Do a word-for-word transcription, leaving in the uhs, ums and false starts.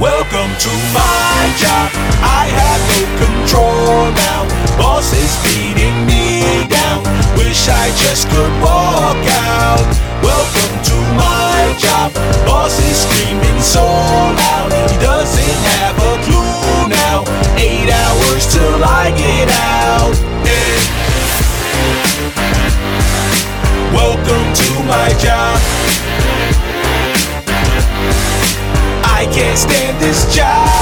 Welcome to my job. I have no control now. Boss is beating me down. Wish I just could walk out. Welcome to my job. Boss is screaming so loud. He doesn't have a clue now. Eight hours till I get out. Yeah. Welcome to my job. I can't stand this job.